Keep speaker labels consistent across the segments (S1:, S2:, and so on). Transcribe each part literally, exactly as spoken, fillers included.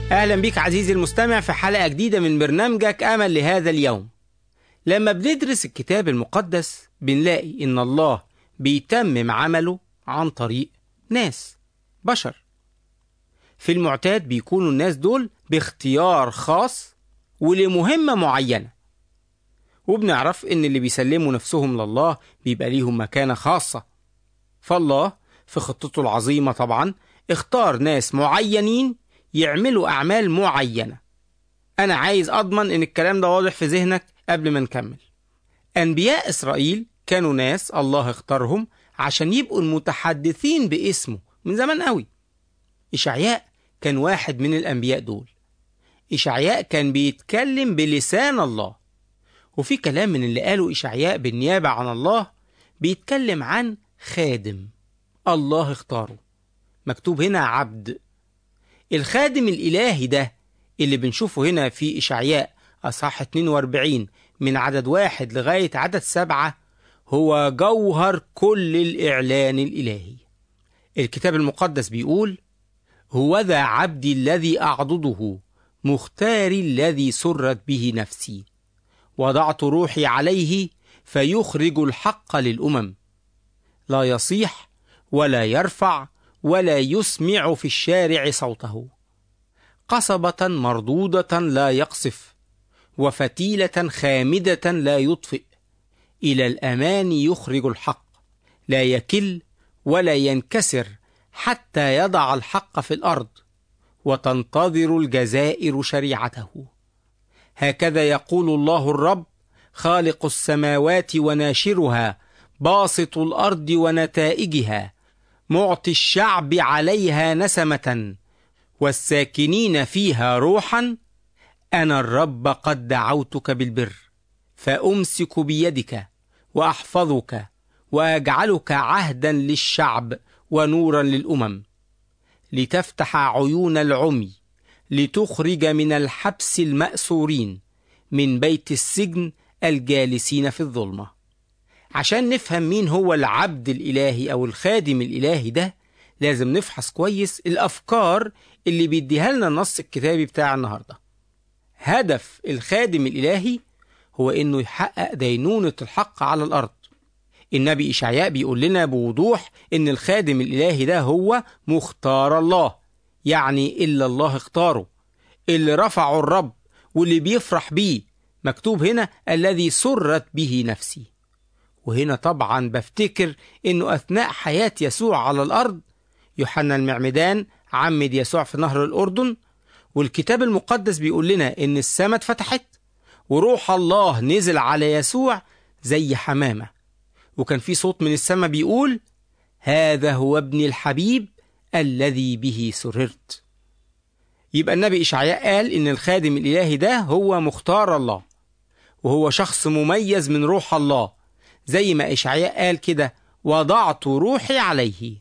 S1: أهلا بك عزيزي المستمع في حلقة جديدة من برنامجك أمل لهذا اليوم. لما بندرس الكتاب المقدس بنلاقي إن الله بيتمم عمله عن طريق ناس بشر. في المعتاد بيكونوا الناس دول باختيار خاص ولمهمة معينة، وبنعرف إن اللي بيسلموا نفسهم لله بيبقى ليهم مكانة خاصة. فالله في خطته العظيمة طبعا اختار ناس معينين يعملوا أعمال معينة. أنا عايز أضمن إن الكلام ده واضح في ذهنك قبل ما نكمل. أنبياء إسرائيل كانوا ناس الله اختارهم عشان يبقوا المتحدثين باسمه من زمان قوي. إشعياء كان واحد من الأنبياء دول. إشعياء كان بيتكلم بلسان الله، وفي كلام من اللي قاله إشعياء بالنيابة عن الله بيتكلم عن خادم الله اختاره، مكتوب هنا عبد. الخادم الإلهي ده اللي بنشوفه هنا في إشعياء أصحاح اتنين وأربعين من عدد واحد لغاية عدد سبعة هو جوهر كل الإعلان الإلهي. الكتاب المقدس بيقول: هوذا عبدي الذي أعضده، مختاري الذي سرت به نفسي، وضعت روحي عليه فيخرج الحق للأمم، لا يصيح ولا يرفع ولا يسمع في الشارع صوته، قصبة مردودة لا يقصف، وفتيلة خامدة لا يطفئ، إلى الأمان يخرج الحق، لا يكل ولا ينكسر حتى يضع الحق في الأرض، وتنتظر الجزائر شريعته. هكذا يقول الله الرب، خالق السماوات وناشرها، باسط الأرض ونتائجها، معطي الشعب عليها نسمة، والساكنين فيها روحا. أنا الرب قد دعوتك بالبر، فأمسك بيدك وأحفظك، وأجعلك عهدا للشعب ونورا للأمم، لتفتح عيون العمي، لتخرج من الحبس المأسورين، من بيت السجن الجالسين في الظلمة. عشان نفهم مين هو العبد الإلهي أو الخادم الإلهي ده لازم نفحص كويس الأفكار اللي بيديها لنا النص الكتابي بتاع النهاردة. هدف الخادم الإلهي هو إنه يحقق دينونة الحق على الأرض. النبي إشعياء بيقول لنا بوضوح إن الخادم الإلهي ده هو مختار الله، يعني إلا الله اختاره، اللي رفعه الرب واللي بيفرح بيه. مكتوب هنا الذي سرت به نفسي. وهنا طبعا بفتكر إنه أثناء حياة يسوع على الأرض يوحنا المعمدان عمد يسوع في نهر الأردن، والكتاب المقدس بيقول لنا إن السماء اتفتحت وروح الله نزل على يسوع زي حمامة، وكان في صوت من السماء بيقول: هذا هو ابني الحبيب الذي به سررت. يبقى النبي إشعياء قال إن الخادم الإلهي ده هو مختار الله، وهو شخص مميز من روح الله، زي ما إشعياء قال كده: وضعت روحي عليه.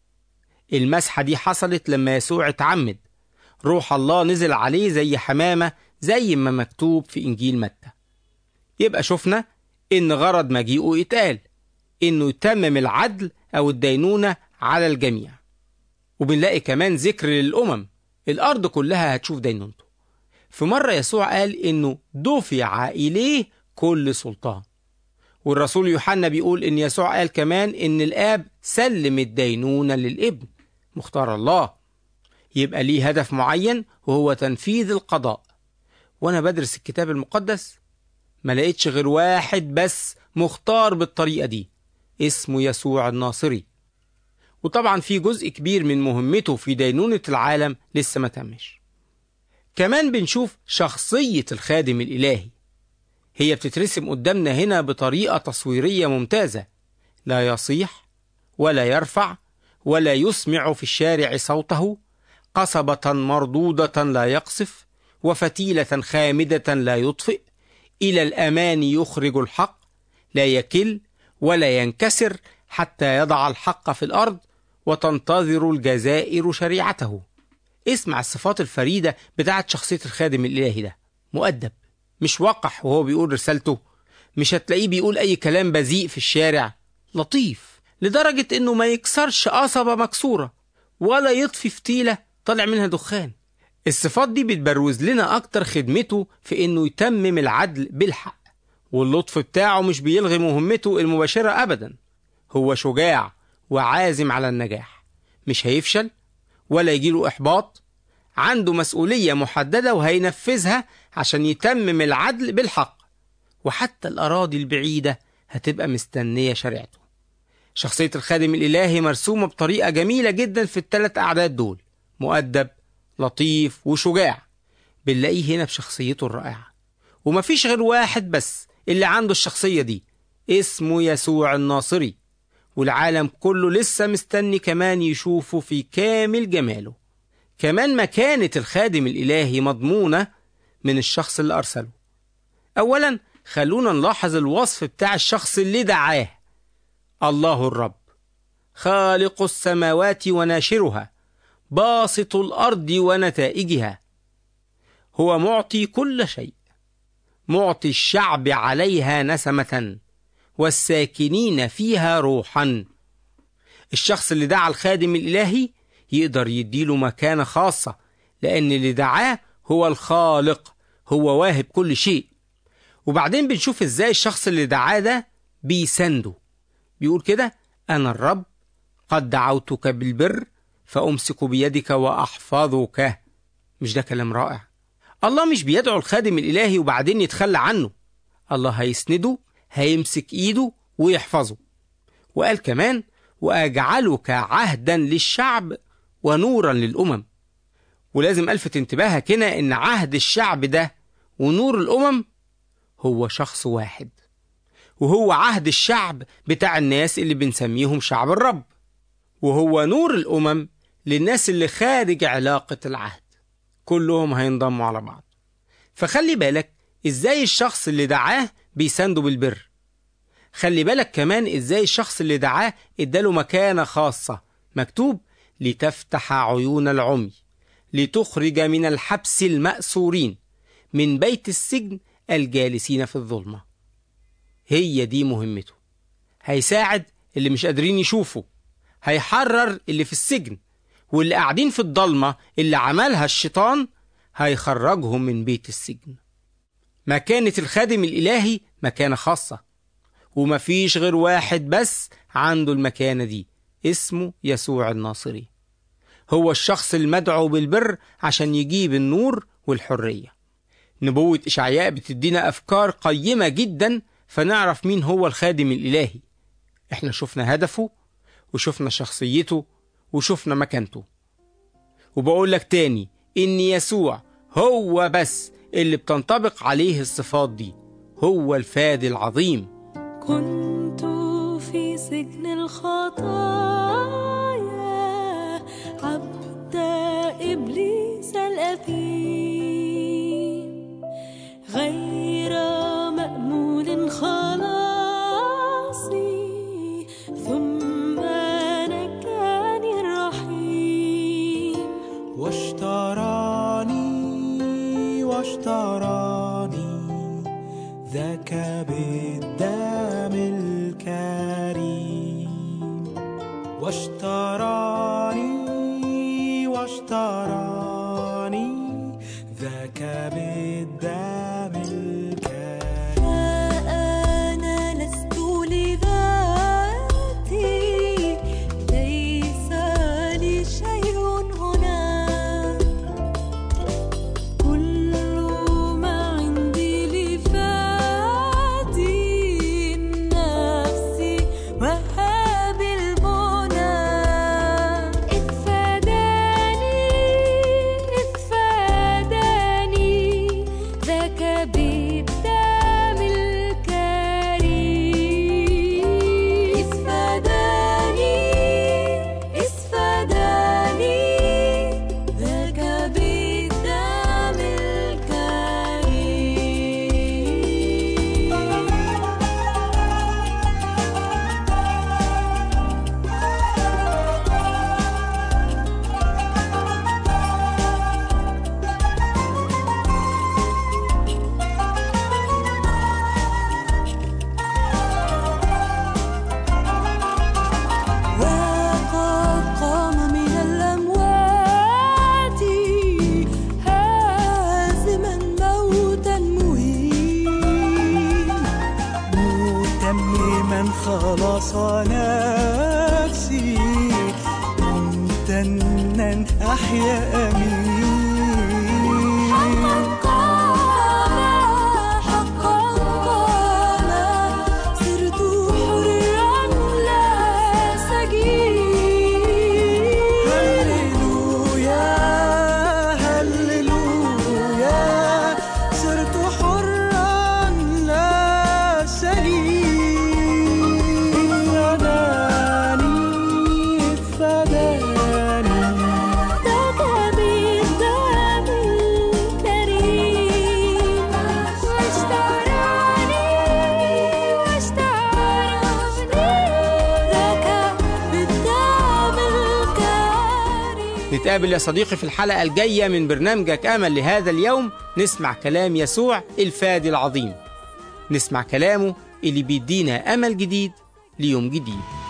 S1: المسحة دي حصلت لما يسوع اتعمد، روح الله نزل عليه زي حمامة زي ما مكتوب في إنجيل متى. يبقى شفنا إن غرض مجيئه اتقال إنه يتمم العدل أو الدينونة على الجميع. وبنلاقي كمان ذكر للأمم، الأرض كلها هتشوف دينونته. في مرة يسوع قال إنه دفع إليه كل سلطان، والرسول يوحنا بيقول إن يسوع قال كمان إن الآب سلم الدينونة للابن، مختار الله. يبقى ليه هدف معين وهو تنفيذ القضاء. وأنا بدرس الكتاب المقدس ما لقيتش غير واحد بس مختار بالطريقة دي، اسمه يسوع الناصري. وطبعا في جزء كبير من مهمته في دينونة العالم لسه ما تمش. كمان بنشوف شخصية الخادم الإلهي، هي بتترسم قدامنا هنا بطريقة تصويرية ممتازة. لا يصيح ولا يرفع ولا يسمع في الشارع صوته، قصبة مردودة لا يقصف، وفتيلة خامدة لا يطفئ، إلى الأمان يخرج الحق، لا يكل ولا ينكسر حتى يضع الحق في الأرض، وتنتظر الجزائر شريعته. اسمع الصفات الفريدة بتاعت شخصية الخادم الإلهي ده. مؤدب، مش وقح وهو بيقول رسالته، مش هتلاقيه بيقول أي كلام بذيء في الشارع. لطيف لدرجة إنه ما يكسرش قصبة مكسورة ولا يطفي فتيلة طالع منها دخان. الصفات دي بتبروز لنا أكتر خدمته في إنه يتمم العدل بالحق، واللطف بتاعه مش بيلغي مهمته المباشرة أبدا. هو شجاع وعازم على النجاح، مش هيفشل ولا يجيله إحباط، عنده مسؤولية محددة وهينفذها عشان يتمم العدل بالحق، وحتى الأراضي البعيدة هتبقى مستنية شريعته. شخصية الخادم الإلهي مرسومة بطريقة جميلة جدا في الثلاث أعداد دول، مؤدب، لطيف، وشجاع. بنلاقيه هنا في شخصيته الرائعة، ومفيش غير واحد بس اللي عنده الشخصية دي، اسمه يسوع الناصري، والعالم كله لسه مستني كمان يشوفه في كامل جماله. كمان مكانة الخادم الإلهي مضمونة من الشخص اللي أرسله. أولا خلونا نلاحظ الوصف بتاع الشخص اللي دعاه: الله الرب خالق السماوات وناشرها، باسط الأرض ونتائجها. هو معطي كل شيء، معطي الشعب عليها نسمة والساكنين فيها روحا. الشخص اللي دعا الخادم الإلهي يقدر يديله مكانة خاصة، لأن اللي دعاه هو الخالق، هو واهب كل شيء. وبعدين بنشوف ازاي الشخص اللي دعاه ده بيسنده. بيقول كده: أنا الرب قد دعوتك بالبر فأمسك بيدك وأحفظك. مش ده كلام رائع؟ الله مش بيدعو الخادم الإلهي وبعدين يتخلى عنه، الله هيسنده، هيمسك إيده ويحفظه. وقال كمان: وأجعلك عهدا للشعب ونورا للأمم. ولازم ألفت انتباهك هنا إن عهد الشعب ده ونور الأمم هو شخص واحد، وهو عهد الشعب بتاع الناس اللي بنسميهم شعب الرب، وهو نور الأمم للناس اللي خارج علاقة العهد، كلهم هينضموا على بعض. فخلي بالك إزاي الشخص اللي دعاه بيسنده بالبر. خلي بالك كمان إزاي الشخص اللي دعاه اداله مكانة خاصة، مكتوب: لتفتح عيون العمي، لتخرج من الحبس المأسورين، من بيت السجن الجالسين في الظلمة. هي دي مهمته، هيساعد اللي مش قادرين يشوفوا، هيحرر اللي في السجن، واللي قاعدين في الضلمة اللي عملها الشيطان هيخرجهم من بيت السجن. مكانة الخادم الإلهي مكانة خاصة، ومفيش غير واحد بس عنده المكانة دي، اسمه يسوع الناصري. هو الشخص المدعو بالبر عشان يجيب النور والحرية. نبوة إشعياء بتدينا أفكار قيمة جدا فنعرف مين هو الخادم الإلهي. احنا شفنا هدفه وشفنا شخصيته وشفنا مكانته. وبقول لك تاني إن يسوع هو بس اللي بتنطبق عليه الصفات دي، هو الفادي العظيم.
S2: كنت في سجن الخطايا عبد إبليس الأثيم، غير مأمول خلاصي ثم نجاني الرحيم.
S3: واشتراني واشتراني ذاك بالدم الكريم، واشتراني واشتراني ذاك بالدم الكريم.
S2: فأنا لست لذاتي، ليس لي شيء هنا، كل ما عندي لفادي نفسي وهاب البنى. إذ فداني
S1: نتقابل يا صديقي في الحلقة الجاية من برنامجك أمل لهذا اليوم، نسمع كلام يسوع الفادي العظيم، نسمع كلامه اللي بيدينا أمل جديد ليوم جديد.